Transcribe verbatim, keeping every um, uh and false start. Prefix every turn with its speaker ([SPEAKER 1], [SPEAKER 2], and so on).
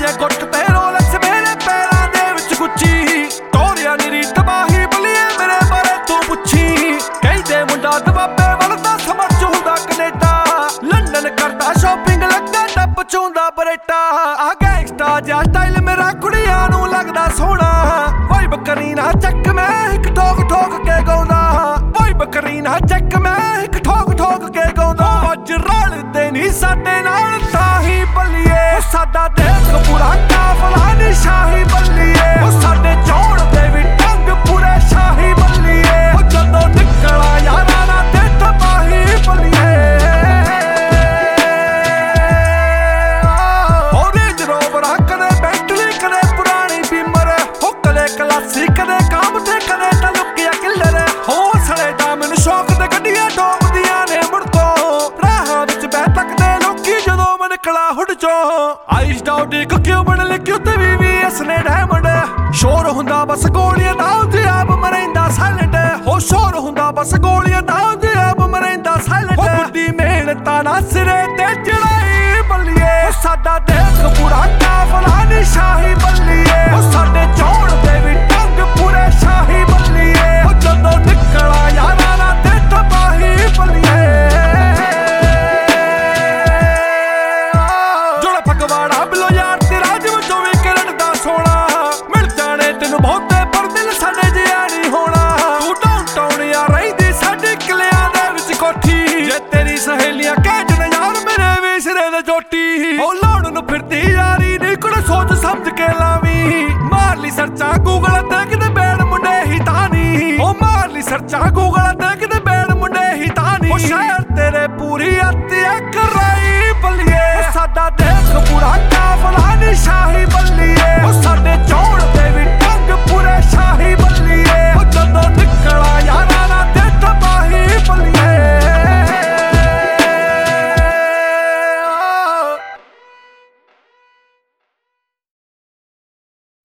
[SPEAKER 1] ने गुट ते रोलेक्स मेरे पैरां दे विच गुच्ची टोरिया नीरी तबाही बलिए मेरे बारे तू पुछी कहंदे मुंडा दबाबे वलदा समर्च हुंदा कनेडा लंडन करदा शॉपिंग लगा टप चूंदा बरेटा आ गैंगस्टा जा स्टाइल मेरा कुड़ियां नूं लगदा सोहना वाइब करीना चक मैं इक ठोक ठोक के गाउंदा वाइब करीना चक मैं इक ठोक ठोक के गाउंदा अज रलदे नी साडे नाल ताही बल्लिए साडा देख पूरा काफला नी शाही बल्लिए साडे चौड़ दे वी टंग पूरे शाही बल्लिए जदों निकला यारा ना ते तबाही बल्लिए ऑरेंज रोवर कदे बेंटली कदे पुरानी बीमर हो कदे क्लासिक कदे काम ते कदे तलुकिया किलर हो सड़े दा मैनू शौक ते गड्डियां डोबदियां ने मुड़ तो राह विच बह तकदे लोकी जदों मैं निकला हुड चो आइस डाउटी क्यों बन लिखियो ते वी वी एस ने डायमंड शोर हुंदा बस गोलियां नाल ते आप मरैंदा साइलेंट हो शोर हुंदा बस गोलियां नाल ते आप मरैंदा साइलेंट बुड्डी मेहनत ना सिरे ते चढ़ाई बल्लिए साडा देख पूरा काफला नी शाही बल्लिए साडे चौड़ ते वी टंग पूरे शाही बल्लिए जदों निकला यारा ना ते तबाही बल्लिए जोड़ा फगवाड़ा बिलो यार तेरा जिव चौवी कैरेट दा सोना मिल जाने तेनू बहुते पर दिल साडे जिहा नहीं होना तू डाउनटाउन या रहिंदी साडी किलियां दे विच कोठी जे तेरी सहेलियां कहजन यार मेरे भी सिरे दे चोटी ओ लाउण नूं फिरदी यारी नी कुड़ सोच समझ के लावी मार ली सर्चा गूगल ते किते बैड मुंडे ही तानी ओ मार ली सर्चा गूगल ते किते बैड मुंडे ही तानी ओ शहर तेरे पूरी अत्ते कराई बल्लिए साडा देख पूरा काफला नी शाही बल्लिए